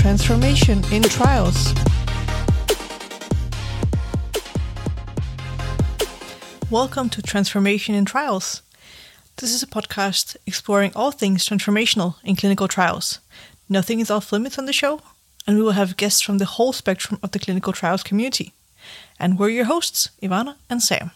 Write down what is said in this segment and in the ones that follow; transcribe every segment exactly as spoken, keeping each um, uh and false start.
Transformation in Trials. Welcome to Transformation in Trials. This is a podcast exploring all things transformational in clinical trials. Nothing is off limits on the show, and we will have guests from the whole spectrum of the clinical trials community. And we're your hosts, Ivana and Sam.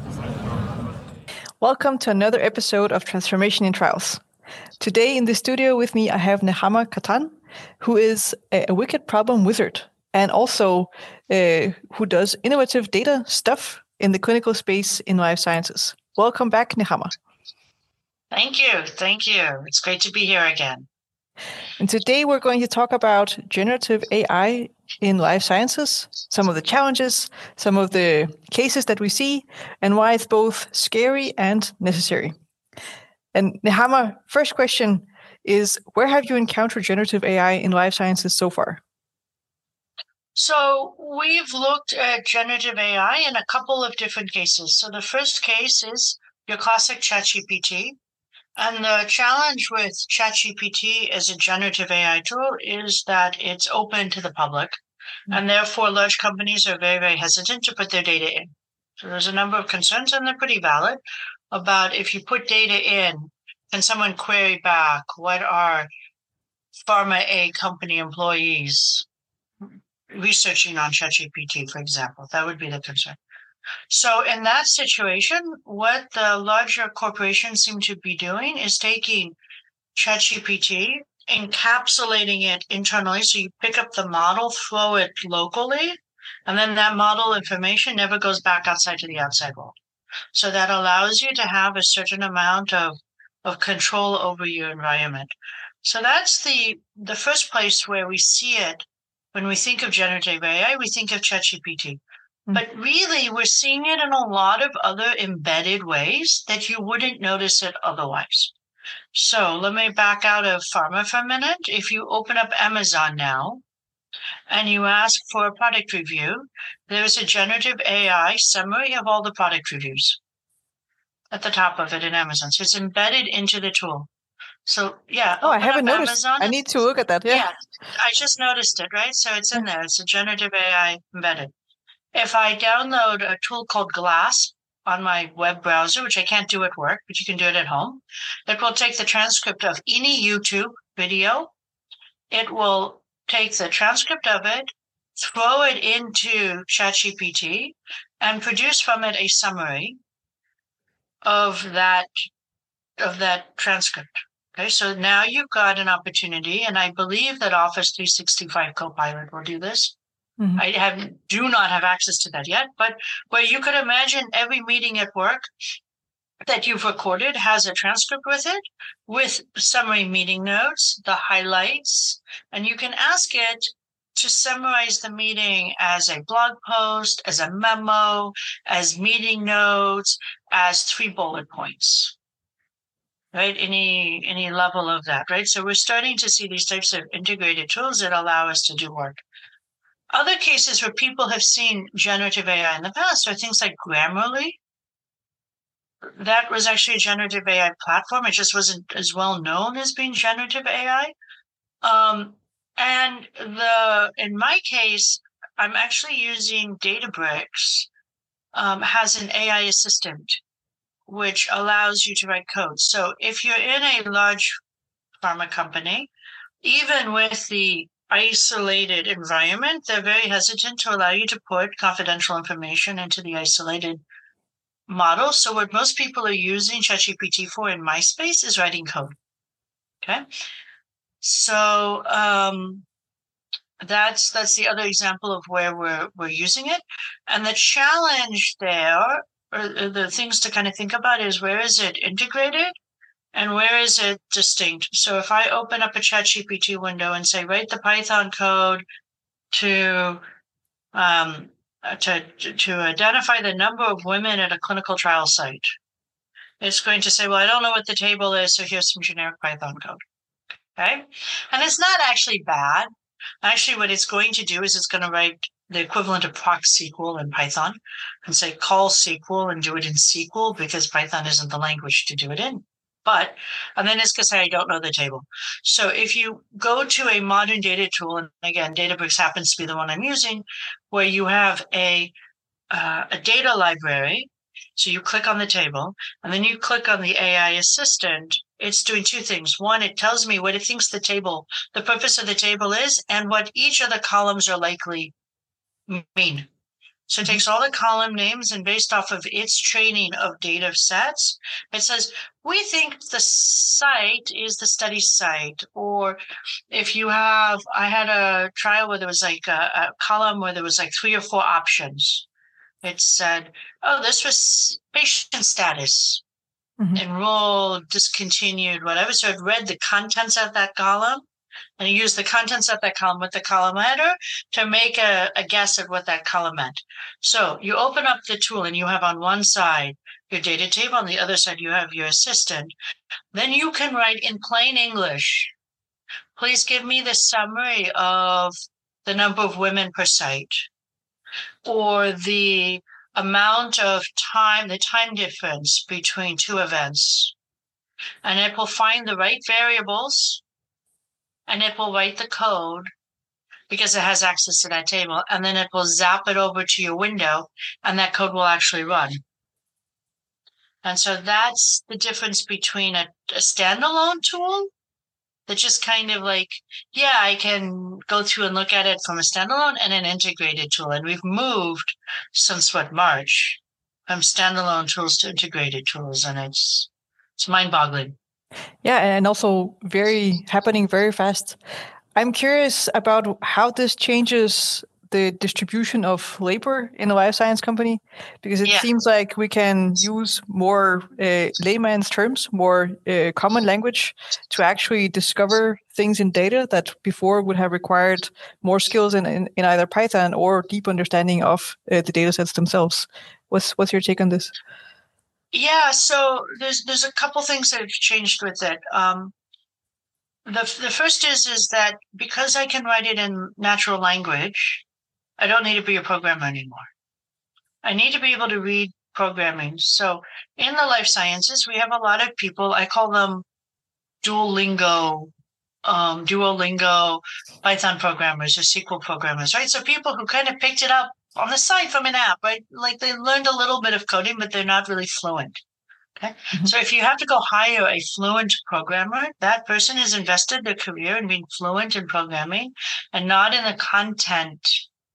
Welcome to another episode of Transformation in Trials. Today in the studio with me, I have Nechama Katan, who is a, a wicked problem wizard and also uh, who does innovative data stuff in the clinical space in life sciences. Welcome back, Nechama. Thank you. Thank you. It's great to be here again. And today we're going to talk about generative A I in life sciences, some of the challenges, some of the cases that we see, and why it's both scary and necessary. And Nechama, first question is, where have you encountered generative A I in life sciences so far? So we've looked at generative A I in a couple of different cases. So the first case is your classic ChatGPT. And the challenge with ChatGPT as a generative A I tool is that it's open to the public. Mm-hmm. And therefore, large companies are very, very hesitant to put their data in. So there's a number of concerns, and they're pretty valid, about if you put data in, can someone query back what are pharma A company employees researching on ChatGPT, for example? That would be the concern. So in that situation, what the larger corporations seem to be doing is taking ChatGPT, encapsulating it internally. So you pick up the model, throw it locally, and then that model information never goes back outside to the outside world. So that allows you to have a certain amount of, of control over your environment. So that's the, the first place where we see it. When we think of generative A I, we think of ChatGPT. But really, we're seeing it in a lot of other embedded ways that you wouldn't notice it otherwise. So let me back out of pharma for a minute. If you open up Amazon now and you ask for a product review, there's a generative A I summary of all the product reviews at the top of it in Amazon. So it's embedded into the tool. So yeah. Oh, I haven't noticed. Amazon. I need to look at that. Yeah. Yeah, I just noticed it, right? So it's in there. It's a generative A I embedded. If I download a tool called Glass on my web browser, which I can't do at work, but you can do it at home, it will take the transcript of any YouTube video. It will take the transcript of it, throw it into ChatGPT, and produce from it a summary of that, of that transcript. Okay, so now you've got an opportunity, and I believe that Office three sixty-five Copilot will do this. Mm-hmm. I have do not have access to that yet, but where you could imagine every meeting at work that you've recorded has a transcript with it, with summary meeting notes, the highlights, and you can ask it to summarize the meeting as a blog post, as a memo, as meeting notes, as three bullet points. Right? Any any level of that, right? So we're starting to see these types of integrated tools that allow us to do work. Other cases where people have seen generative A I in the past are things like Grammarly. That was actually a generative A I platform. It just wasn't as well known as being generative A I. Um, and the in my case, I'm actually using Databricks, um, has an A I assistant, which allows you to write code. So if you're in a large pharma company, even with the isolated environment, they're very hesitant to allow you to put confidential information into the isolated model. So what most people are using ChatGPT for in my space is writing code. Okay. So um, that's that's the other example of where we're we're using it. And the challenge there, or the things to kind of think about, is where is it integrated? And where is it distinct? So if I open up a ChatGPT window and say, write the Python code to um, to to identify the number of women at a clinical trial site, it's going to say, well, I don't know what the table is, so here's some generic Python code. Okay? And it's not actually bad. Actually, what it's going to do is it's going to write the equivalent of proc S Q L in Python and say, call S Q L and do it in S Q L because Python isn't the language to do it in. But, and then it's going to say, I don't know the table. So if you go to a modern data tool, and again, Databricks happens to be the one I'm using, where you have a, uh, a data library. So you click on the table, and then you click on the A I assistant. It's doing two things. One, it tells me what it thinks the table, the purpose of the table is, and what each of the columns are likely mean. So it takes all the column names, and based off of its training of data sets, it says, we think the site is the study site. Or if you have, I had a trial where there was like a, a column where there was like three or four options. It said, oh, this was patient status, mm-hmm. enrolled, discontinued, whatever. So it read the contents of that column, and you use the contents of that column with the column header to make a, a guess at what that column meant. So you open up the tool, and you have on one side your data table, on the other side you have your assistant. Then you can write in plain English, please give me the summary of the number of women per site, or the amount of time, the time difference between two events. And it will find the right variables, and it will write the code because it has access to that table. And then it will zap it over to your window, and that code will actually run. And so that's the difference between a, a standalone tool that just kind of like, yeah, I can go through and look at it from a standalone, and an integrated tool. And we've moved since what, March, from standalone tools to integrated tools. And it's, it's mind-boggling. Yeah, and also very happening very fast. I'm curious about how this changes the distribution of labor in a life science company, because it yeah. seems like we can use more uh, layman's terms, more uh, common language to actually discover things in data that before would have required more skills in, in, in either Python or deep understanding of uh, the data sets themselves. What's what's your take on this? Yeah, so there's there's a couple things that have changed with it. Um, the the first is is that because I can write it in natural language, I don't need to be a programmer anymore. I need to be able to read programming. So in the life sciences, we have a lot of people, I call them Duolingo, um, Duolingo Python programmers or S Q L programmers, right? So people who kind of picked it up on the side from an app, right? Like they learned a little bit of coding, but they're not really fluent. Okay. Mm-hmm. So if you have to go hire a fluent programmer, that person has invested their career in being fluent in programming and not in the content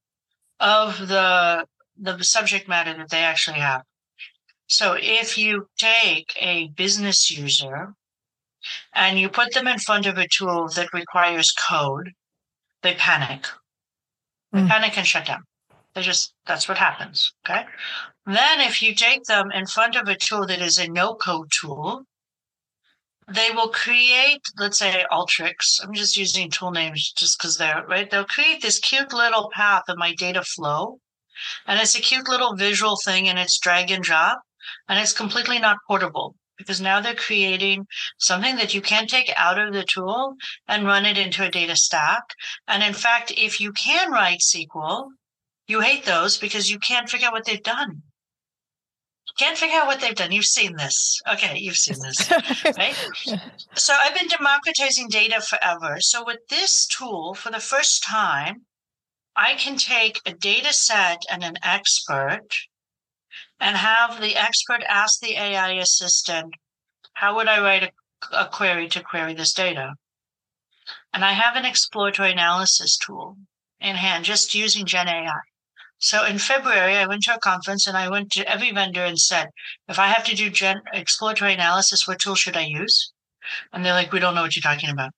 of the the subject matter that they actually have. So if you take a business user and you put them in front of a tool that requires code, they panic. They mm. panic and shut down. They just, that's what happens, okay? Then if you take them in front of a tool that is a no-code tool, they will create, let's say, Alteryx. I'm just using tool names just because they're, right? They'll create this cute little path of my data flow. And it's a cute little visual thing, and it's drag and drop. And it's completely not portable because now they're creating something that you can take out of the tool and run it into a data stack. And in fact, if you can write S Q L, you hate those because you can't figure out what they've done. Can't figure out what they've done. You've seen this. Okay, you've seen this, right? So I've been democratizing data forever. So with this tool, for the first time, I can take a data set and an expert and have the expert ask the A I assistant, how would I write a, a query to query this data? And I have an exploratory analysis tool in hand, just using Gen A I. So in February, I went to a conference and I went to every vendor and said, if I have to do gen exploratory analysis, what tool should I use? And they're like, we don't know what you're talking about.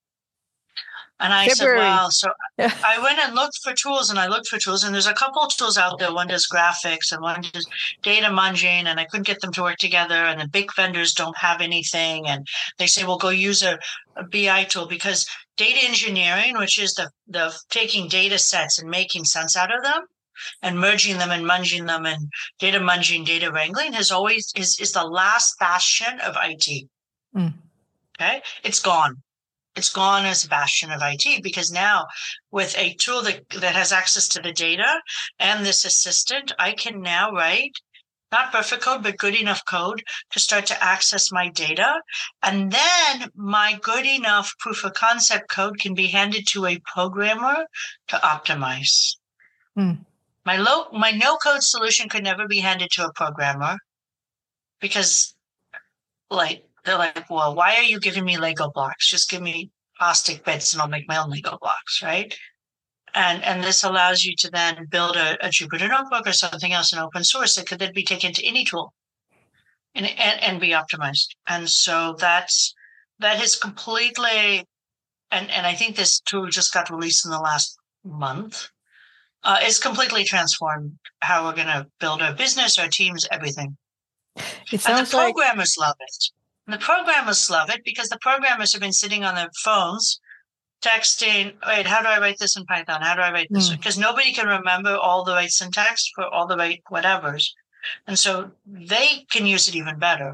And I February. said, wow. So yeah. I went and looked for tools and I looked for tools, and there's a couple of tools out there. One does graphics and one does data munging, and I couldn't get them to work together. And the big vendors don't have anything. And they say, well, go use a, a B I tool, because data engineering, which is the, the taking data sets and making sense out of them and merging them and munging them and data munging, data wrangling has always is, is the last bastion of I T. Mm. Okay. It's gone. It's gone as a bastion of I T, because now with a tool that, that has access to the data and this assistant, I can now write not perfect code, but good enough code to start to access my data. And then my good enough proof of concept code can be handed to a programmer to optimize. Mm. My low, my no code solution could never be handed to a programmer because like, they're like, well, why are you giving me Lego blocks? Just give me plastic bits and I'll make my own Lego blocks, right? And and this allows you to then build a, a Jupyter notebook or something else in open source that could then be taken to any tool and, and, and be optimized. And so that's, that is completely, and, and I think this tool just got released in the last month. Uh, it's completely transformed how we're going to build our business, our teams, everything. It sounds and the programmers like... love it. And the programmers love it because the programmers have been sitting on their phones texting, wait, how do I write this in Python? How do I write this? Because mm. nobody can remember all the right syntax for all the right whatevers. And so they can use it even better.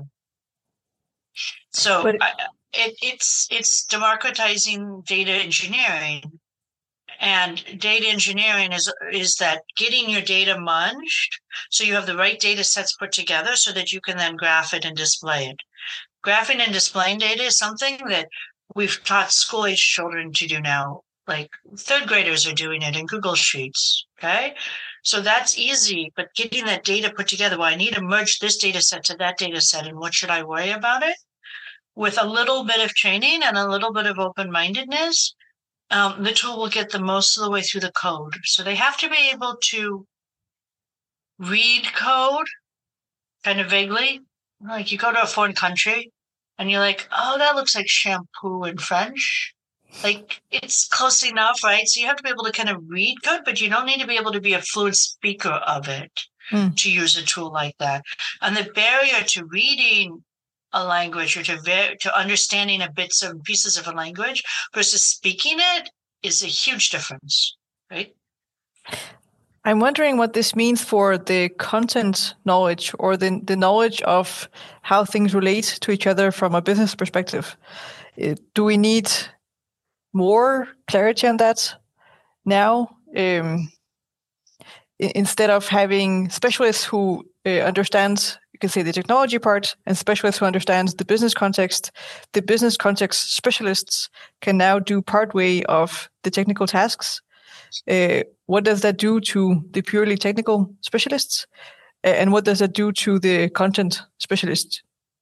So but, I, it, it's it's democratizing data engineering. And data engineering is is that getting your data munged so you have the right data sets put together so that you can then graph it and display it. Graphing and displaying data is something that we've taught school-age children to do now. Like third graders are doing it in Google Sheets, okay? So that's easy, but getting that data put together, well, I need to merge this data set to that data set, and what should I worry about it? With a little bit of training and a little bit of open-mindedness, um, the tool will get the most of the way through the code. So they have to be able to read code kind of vaguely. Like you go to a foreign country, and you're like, oh, that looks like shampoo in French. Like, it's close enough, right? So you have to be able to kind of read code, but you don't need to be able to be a fluent speaker of it mm. to use a tool like that. And the barrier to reading a language or to ver- to understanding a bits and pieces of a language versus speaking it is a huge difference, right? I'm wondering what this means for the content knowledge or the, the knowledge of how things relate to each other from a business perspective. Do we need more clarity on that now? Um, instead of having specialists who uh, understand, you can say, the technology part and specialists who understand the business context, the business context specialists can now do part way of the technical tasks. Uh, what does that do to the purely technical specialists? Uh, and what does that do to the content specialists?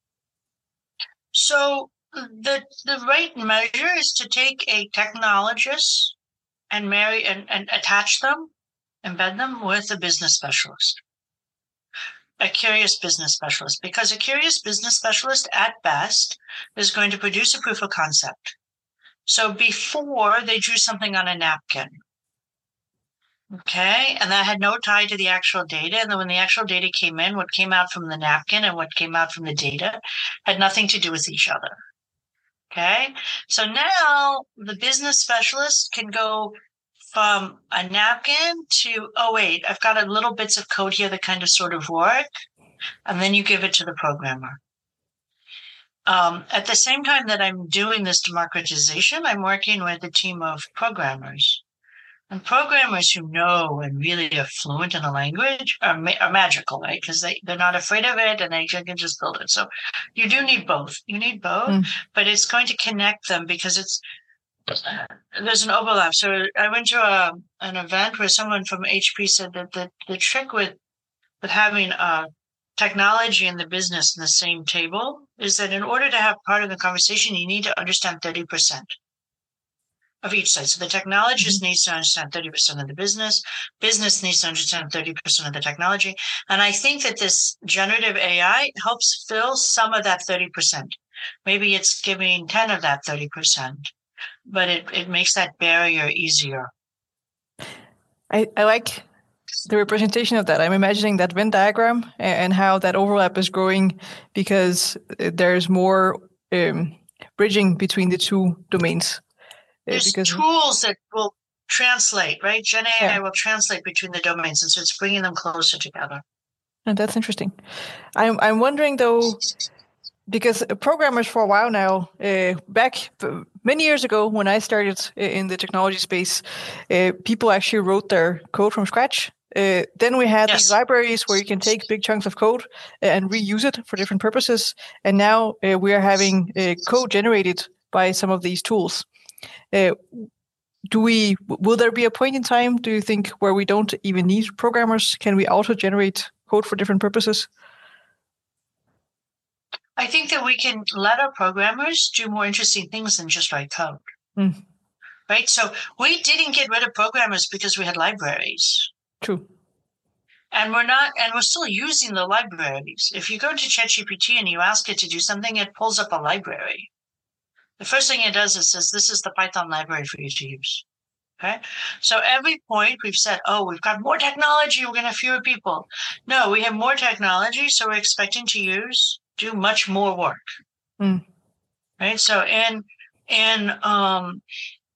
So the the right measure is to take a technologist and marry and, and attach them, embed them with a business specialist, a curious business specialist, because a curious business specialist at best is going to produce a proof of concept. So before they drew something on a napkin. Okay, and that had no tie to the actual data. And then when the actual data came in, what came out from the napkin and what came out from the data had nothing to do with each other. Okay, so now the business specialist can go from a napkin to, oh, wait, I've got a little bits of code here that kind of sort of work. And then you give it to the programmer. Um, at the same time that I'm doing this democratization, I'm working with a team of programmers. And programmers who know and really are fluent in a language are, ma- are magical, right? Because they, they're not afraid of it and they can just build it. So you do need both. You need both, mm. but it's going to connect them because it's uh, there's an overlap. So I went to a, an event where someone from H P said that the, the trick with, with having uh, technology and the business in the same table is that in order to have part of the conversation, you need to understand thirty percent. Of each side. So the technologist mm-hmm. needs to understand thirty percent of the business. Business needs to understand thirty percent of the technology. And I think that this generative A I helps fill some of that thirty percent. Maybe it's giving ten of that thirty percent, but it, it makes that barrier easier. I, I like the representation of that. I'm imagining that Venn diagram and how that overlap is growing because there's more um, bridging between the two domains. There's because, tools that will translate, right? Gen A I yeah. will translate between the domains, and so it's bringing them closer together. And that's interesting. I'm I'm wondering though, because programmers for a while now, uh, back many years ago when I started in the technology space, uh, people actually wrote their code from scratch. Uh, then we had Yes. these libraries where you can take big chunks of code and reuse it for different purposes. And now uh, we are having uh, code generated by some of these tools. Uh, do we? Will there be a point in time, do you think, where we don't even need programmers? Can we also generate code for different purposes? I think that we can let our programmers do more interesting things than just write code. Mm. Right? So we didn't get rid of programmers because we had libraries. True. And we're not, and we're still using the libraries. If you go to ChatGPT and you ask it to do something, it pulls up a library. The first thing it does is says, this is the Python library for you to use. Okay. So every point we've said, oh, we've got more technology, we're going to have fewer people. No, we have more technology, so we're expecting to use, do much more work. Mm. Right. So in, in, um,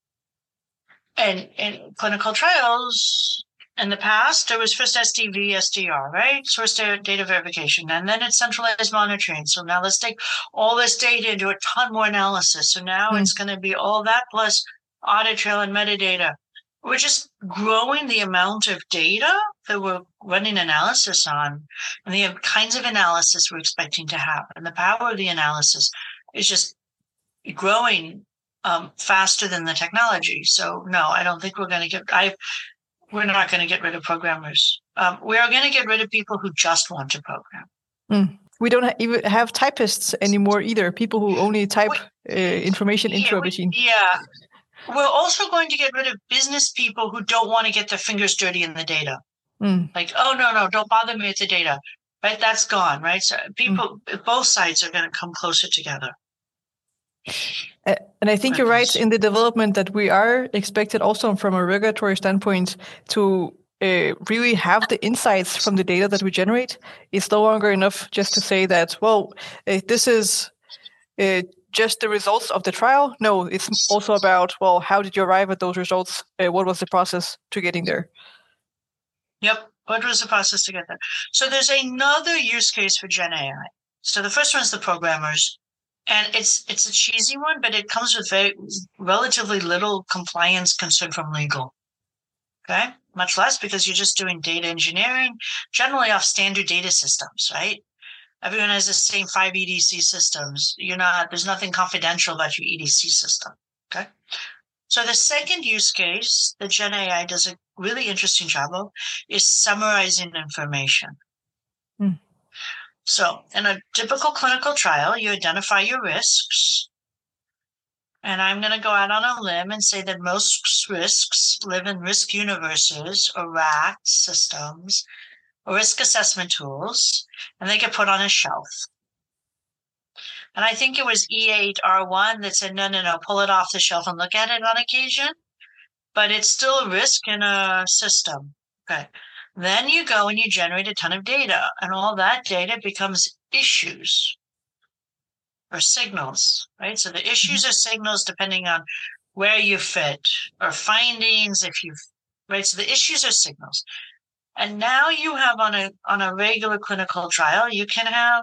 and in clinical trials, in the past, it was first S D V, S D R, right? Source data, data verification, and then it's centralized monitoring. So now let's take all this data and do a ton more analysis. So now mm. it's going to be all that plus audit trail and metadata. We're just growing the amount of data that we're running analysis on and the kinds of analysis we're expecting to have. And the power of the analysis is just growing um, faster than the technology. So no, I don't think we're going to get, I we're not going to get rid of programmers. Um, we are going to get rid of people who just want to program. Mm. We don't ha- even have typists anymore either, people who only type we, uh, information into yeah, a machine. We, yeah. We're also going to get rid of business people who don't want to get their fingers dirty in the data. Mm. Like, oh, no, no, don't bother me with the data. Right? That's gone, right? So people, mm. both sides are going to come closer together. Uh, and I think you're right in the development that we are expected also from a regulatory standpoint to uh, really have the insights from the data that we generate. It's no longer enough just to say that, well, uh, this is uh, just the results of the trial. No, it's also about, well, how did you arrive at those results? Uh, what was the process to getting there? Yep. What was the process to get there? So there's another use case for Gen A I. So the first one is the programmers. And it's it's a cheesy one, but it comes with very relatively little compliance concern from legal. Okay, much less because you're just doing data engineering, generally off standard data systems, right? Everyone has the same five E D C systems. You're not there's nothing confidential about your E D C system. Okay, so the second use case that Gen A I does a really interesting job of is summarizing information. Hmm. So in a typical clinical trial, you identify your risks. And I'm going to go out on a limb and say that most risks live in risk universes or R A C systems or risk assessment tools, and they get put on a shelf. And I think it was E eight R one that said, no, no, no, pull it off the shelf and look at it on occasion. But it's still a risk in a system. Okay. Then you go and you generate a ton of data, and all that data becomes issues or signals, right? So the issues are signals depending on where you fit, or findings if you, right? So the issues are signals. And now you have on a on a regular clinical trial, you can have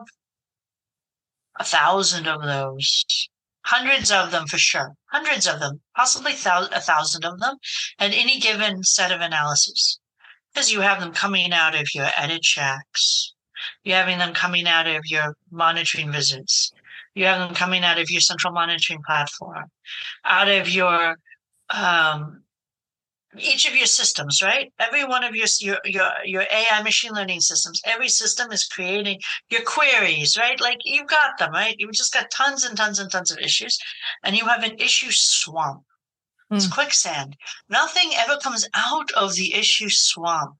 a thousand of those, hundreds of them for sure, hundreds of them, possibly thou- a thousand of them at any given set of analyses. Because you have them coming out of your edit checks, you're having them coming out of your monitoring visits, you have them coming out of your central monitoring platform, out of your um, each of your systems, right? Every one of your, your your your A I machine learning systems, every system is creating your queries, right? Like you've got them, right? You've just got tons and tons and tons of issues, and you have an issue swamp. It's mm. quicksand. Nothing ever comes out of the issue swamp.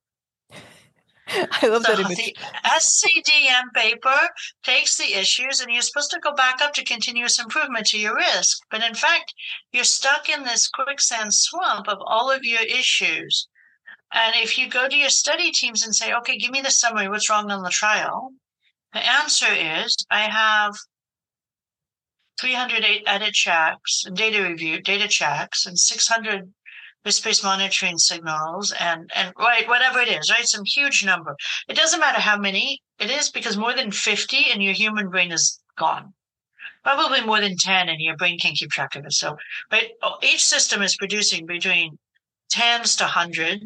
I love so that image. The S C D M paper takes the issues, and you're supposed to go back up to continuous improvement to your risk. But in fact, you're stuck in this quicksand swamp of all of your issues. And if you go to your study teams and say, okay, give me the summary, what's wrong on the trial? The answer is, I have three hundred eight edit checks, data review, data checks, and six hundred risk-based monitoring signals, and, and right, whatever it is, right? Some huge number. It doesn't matter how many it is, because more than fifty and your human brain is gone. Probably more than ten and your brain can't keep track of it. So, but each system is producing between tens to hundreds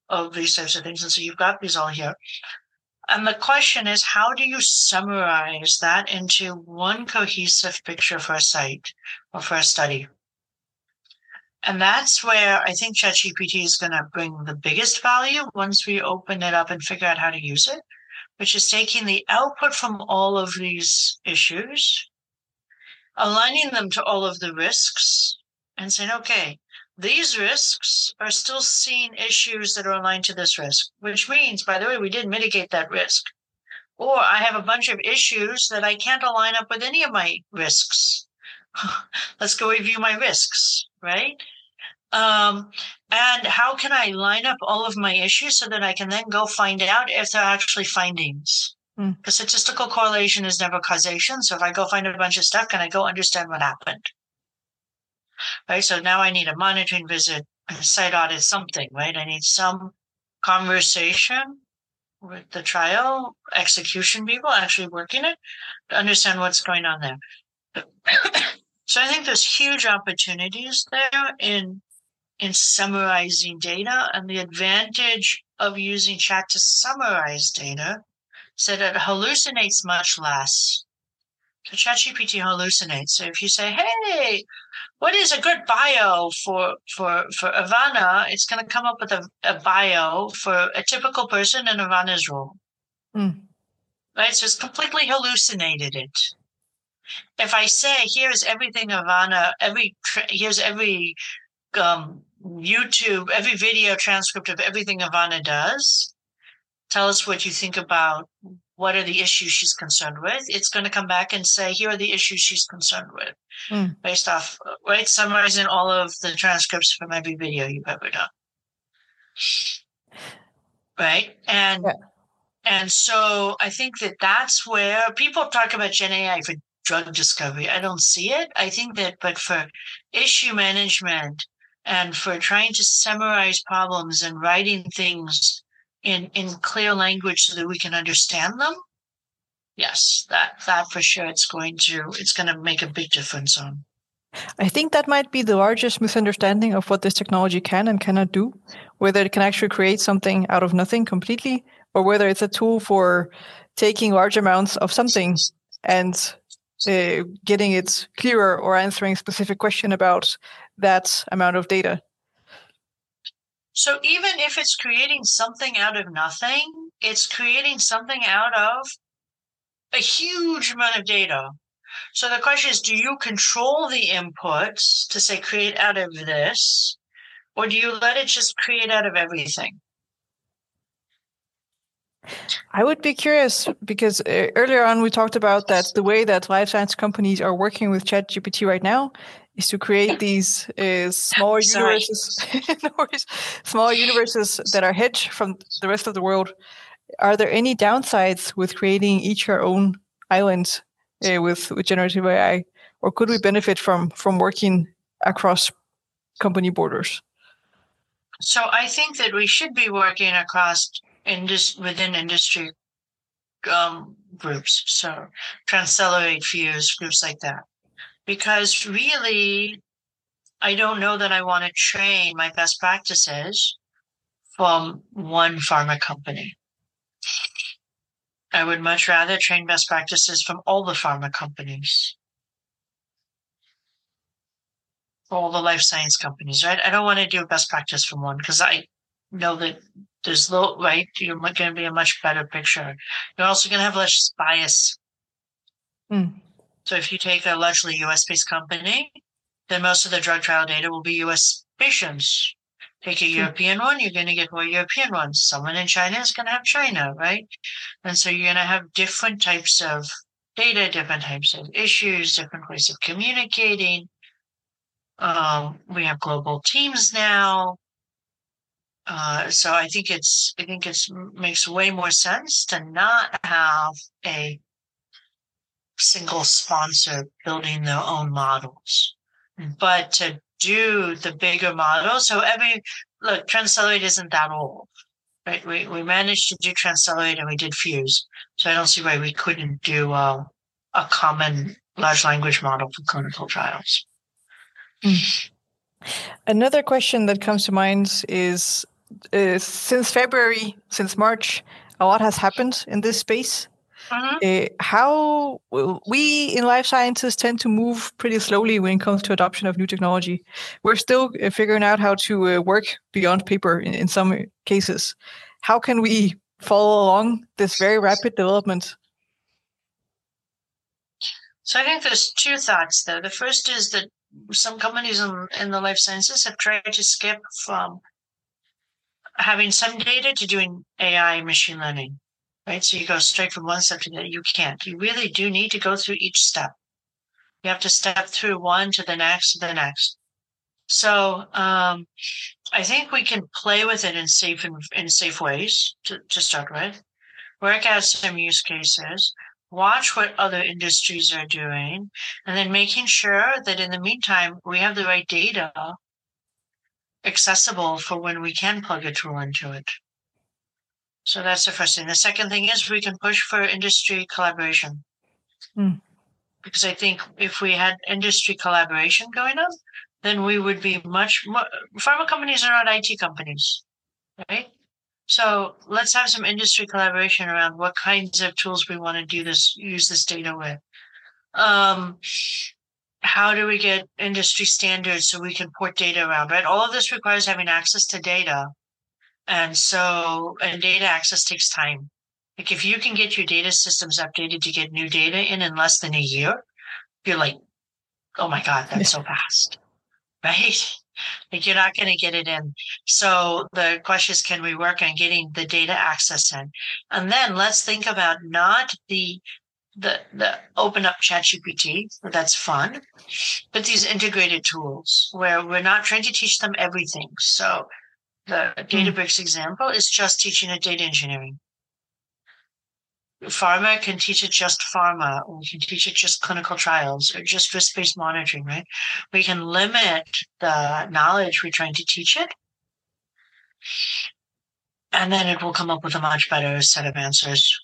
of these types of things. And so you've got these all here. And the question is, how do you summarize that into one cohesive picture for a site or for a study? And that's where I think ChatGPT is going to bring the biggest value once we open it up and figure out how to use it, which is taking the output from all of these issues, aligning them to all of the risks, and saying, okay, these risks are still seeing issues that are aligned to this risk, which means, by the way, we did mitigate that risk. Or I have a bunch of issues that I can't align up with any of my risks. Let's go review my risks, right? Um, and how can I line up all of my issues so that I can then go find out if they're actually findings? Mm. Because statistical correlation is never causation. So if I go find a bunch of stuff, can I go understand what happened? Right. So now I need a monitoring visit, a site audit, something, right? I need some conversation with the trial execution people actually working it to understand what's going on there. So I think there's huge opportunities there in in summarizing data, and the advantage of using chat to summarize data so that it hallucinates much less. So ChatGPT hallucinates. So if you say, hey, what is a good bio for for for Ivana? It's going to come up with a, a bio for a typical person in Ivana's role. Mm. Right? So it's completely hallucinated it. If I say, here's everything Ivana, every here's every um, YouTube, every video transcript of everything Ivana does, tell us what you think about what are the issues she's concerned with. It's going to come back and say, here are the issues she's concerned with, Mm. based off, right, summarizing all of the transcripts from every video you've ever done. Right? And Yeah. and so I think that that's where people talk about Gen A I for drug discovery. I don't see it. I think that, but for issue management and for trying to summarize problems and writing things in, in clear language so that we can understand them, yes, that that for sure it's going to it's going to make a big difference on. I think that might be the largest misunderstanding of what this technology can and cannot do, whether it can actually create something out of nothing completely, or whether it's a tool for taking large amounts of something and uh, getting it clearer or answering a specific question about that amount of data. So even if it's creating something out of nothing, it's creating something out of a huge amount of data. So the question is, do you control the inputs to say create out of this, or do you let it just create out of everything? I would be curious because uh, earlier on we talked about that the way that life science companies are working with ChatGPT right now is to create these uh, small Sorry. universes, no worries, small universes that are hedged from the rest of the world. Are there any downsides with creating each our own island uh, with with generative A I, or could we benefit from from working across company borders? So I think that we should be working across indus- within industry um, groups, so Transcellate, Fuse, groups like that. Because really, I don't know that I want to train my best practices from one pharma company. I would much rather train best practices from all the pharma companies, all the life science companies, right? I don't want to do a best practice from one because I know that there's low, right? You're going to be a much better picture. You're also going to have less bias. Mm. So if you take a largely U S-based company, then most of the drug trial data will be U S patients. Take a European one, you're going to get more European ones. Someone in China is going to have China, right? And so you're going to have different types of data, different types of issues, different ways of communicating. Um, we have global teams now. Uh, so I think it's, I think it's makes way more sense to not have a single sponsor building their own models, but to do the bigger model. So every, look, Transcellate isn't that old, right? We we managed to do Transcellate and we did Fuse. So I don't see why we couldn't do uh, a common large language model for clinical trials. Mm. Another question that comes to mind is uh, since February, since March, a lot has happened in this space. Mm-hmm. Uh, how we in life sciences tend to move pretty slowly when it comes to adoption of new technology. We're still uh, figuring out how to uh, work beyond paper in, in some cases. How can we follow along this very rapid development? So I think there's two thoughts there. The first is that some companies in, in the life sciences have tried to skip from having some data to doing A I machine learning, right? So you go straight from one step to the other. You can't. You really do need to go through each step. You have to step through one to the next to the next. So um, I think we can play with it in safe in, in safe ways to, to start with. Work out some use cases, watch what other industries are doing, and then making sure that in the meantime we have the right data accessible for when we can plug a tool into it. So that's the first thing. The second thing is we can push for industry collaboration. Mm. Because I think if we had industry collaboration going on, then we would be much more. Pharma companies are not I T companies, right? So let's have some industry collaboration around what kinds of tools we want to do this, use this data with. Um, how do we get industry standards so we can port data around, right? All of this requires having access to data. And so, and data access takes time. Like if you can get your data systems updated to get new data in in less than a year, you're like, oh my God, that's so fast, right? Like you're not going to get it in. So the question is, can we work on getting the data access in? And then let's think about not the the the open up ChatGPT, that's fun, but these integrated tools where we're not trying to teach them everything. So the Databricks mm. example is just teaching it data engineering. Pharma can teach it just pharma, or we can teach it just clinical trials, or just risk-based monitoring, right? We can limit the knowledge we're trying to teach it, and then it will come up with a much better set of answers.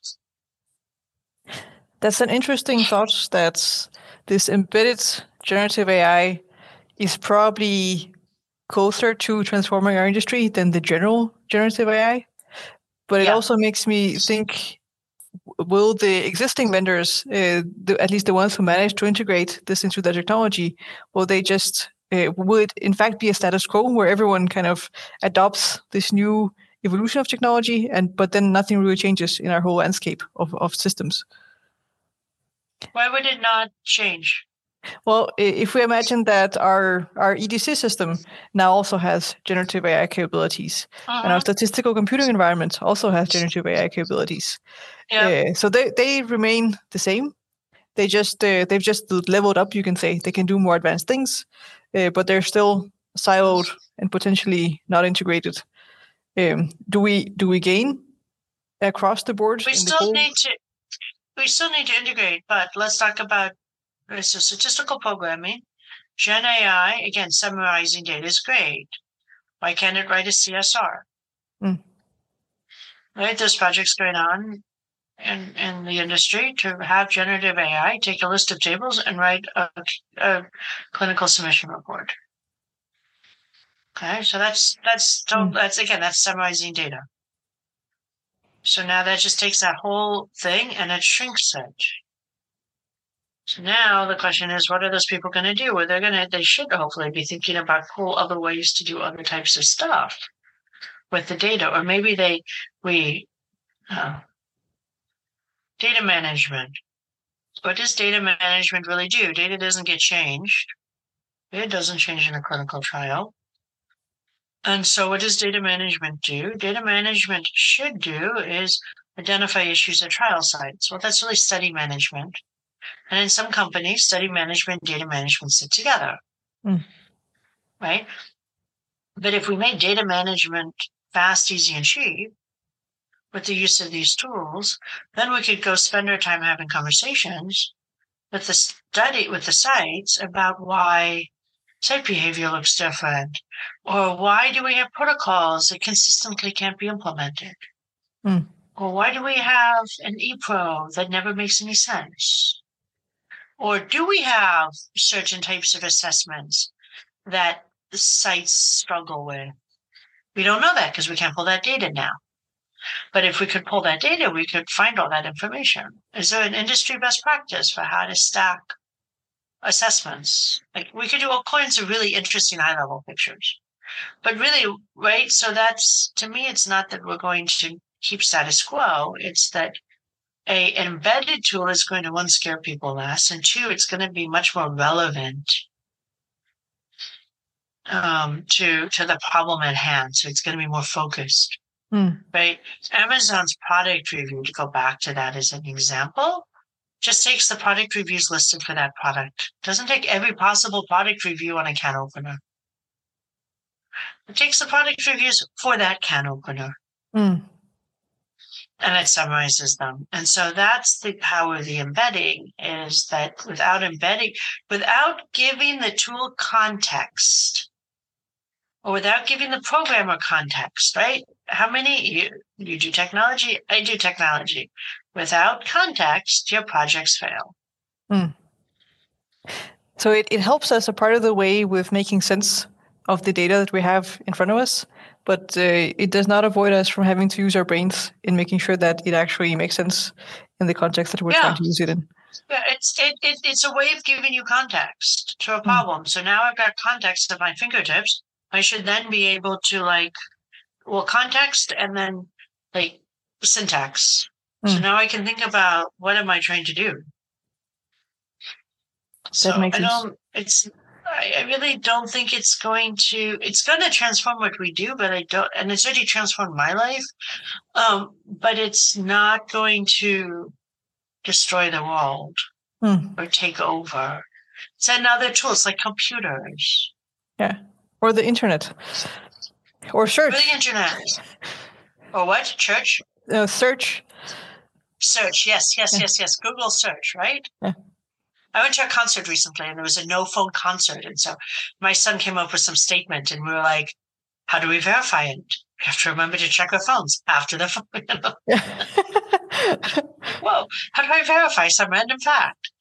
That's an interesting thought that this embedded generative A I is probably closer to transforming our industry than the general generative A I. But it yeah. also makes me think, will the existing vendors, uh, the, at least the ones who manage to integrate this into their technology, will they just, uh, will it in fact be a status quo where everyone kind of adopts this new evolution of technology, and but then nothing really changes in our whole landscape of, of systems? Why would it not change? Well, if we imagine that our, our E D C system now also has generative A I capabilities, uh-huh. and our statistical computing environment also has generative A I capabilities, yeah. uh, so they, they remain the same. They just uh, they've just leveled up. You can say they can do more advanced things, uh, but they're still siloed and potentially not integrated. Um, do we do we gain across the board? We in still the whole... need to. We still need to integrate, but let's talk about so statistical programming. Gen A I, again, summarizing data is great. Why can't it write a C S R? Mm. Right, there's projects going on in, in the industry to have generative A I take a list of tables and write a, a clinical submission report. Okay, so that's that's mm. that's again that's summarizing data. So now that just takes that whole thing and it shrinks it. So now the question is, what are those people going to do? Well, they're going to, they should hopefully be thinking about cool other ways to do other types of stuff with the data. Or maybe they, we, uh, data management. What does data management really do? Data doesn't get changed. It doesn't change in a clinical trial. And so what does data management do? Data management should do is identify issues at trial sites. Well, that's really study management. And in some companies, study management and data management sit together, mm. right? But if we make data management fast, easy, and cheap with the use of these tools, then we could go spend our time having conversations with the study, with the sites about why site behavior looks different, or why do we have protocols that consistently can't be implemented? Mm. Or why do we have an ePro that never makes any sense? Or do we have certain types of assessments that the sites struggle with? We don't know that because we can't pull that data now. But if we could pull that data, we could find all that information. Is there an industry best practice for how to stack assessments? Like we could do all kinds of really interesting high-level pictures. But really, right, so that's, to me, it's not that we're going to keep status quo. It's that a, an embedded tool is going to, one, scare people less, and two, it's going to be much more relevant um, to, to the problem at hand. So it's going to be more focused. Mm. Right? Amazon's product review, to go back to that as an example, just takes the product reviews listed for that product. Doesn't take every possible product review on a can opener. It takes the product reviews for that can opener. Mm. And it summarizes them. And so that's the power of the embedding, is that without embedding, without giving the tool context, or without giving the programmer context, right? How many, you, you do technology, I do technology. Without context, your projects fail. Mm. So it, it helps us a part of the way with making sense of the data that we have in front of us, but uh, it does not avoid us from having to use our brains in making sure that it actually makes sense in the context that we're yeah. trying to use it in. Yeah, it's it, it it's a way of giving you context to a problem. Mm. So now I've got context at my fingertips. I should then be able to like, well, context and then like syntax. Mm. So now I can think about, what am I trying to do? So I don't, it's, I really don't think it's going to, it's going to transform what we do, but I don't, and it's already transformed my life. Um, but it's not going to destroy the world mm. or take over. It's another tool. It's like computers. Yeah. Or the internet. Or search. Or the internet. Or what? Church? Uh, search. Search, yes, yes, yeah. yes, yes. Google search, right? Yeah. I went to a concert recently, and there was a no-phone concert. And so my son came up with some statement, and we were like, how do we verify it? We have to remember to check our phones after the phone. You know? Yeah. Whoa, how do I verify some random fact?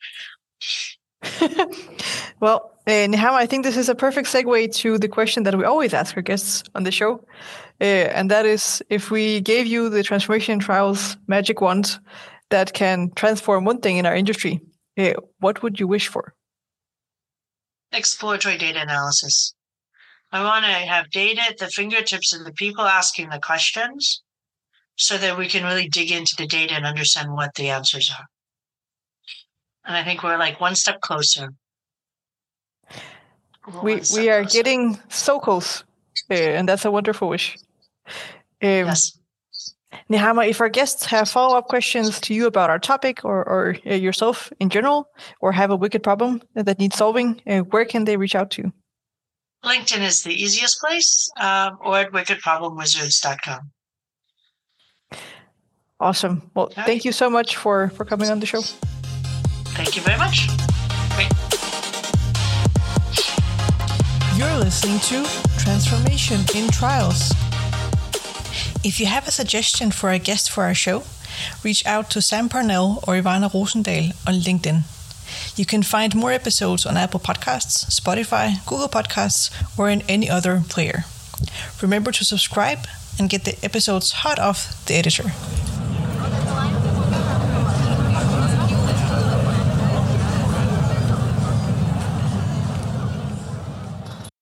Well, uh, Nehama, I think this is a perfect segue to the question that we always ask our guests on the show. Uh, and that is, if we gave you the Transformation Trials magic wand that can transform one thing in our industry, uh, what would you wish for? Exploratory data analysis. I want to have data at the fingertips of the people asking the questions so that we can really dig into the data and understand what the answers are. And I think we're like one step closer. We're we we are closer. Getting so close, uh, and that's a wonderful wish. Um, yes. Nehama, if our guests have follow-up questions to you about our topic or, or uh, yourself in general, or have a wicked problem that needs solving, uh, where can they reach out to? LinkedIn is the easiest place, um, or at wicked problem wizards dot com. Awesome. Well, right. Thank you so much for, for coming on the show. Thank you very much. Great. You're listening to Transformation in Trials. If you have a suggestion for a guest for our show, reach out to Sam Parnell or Ivana Rosendal on LinkedIn. You can find more episodes on Apple Podcasts, Spotify, Google Podcasts, or in any other player. Remember to subscribe and get the episodes hot off the editor.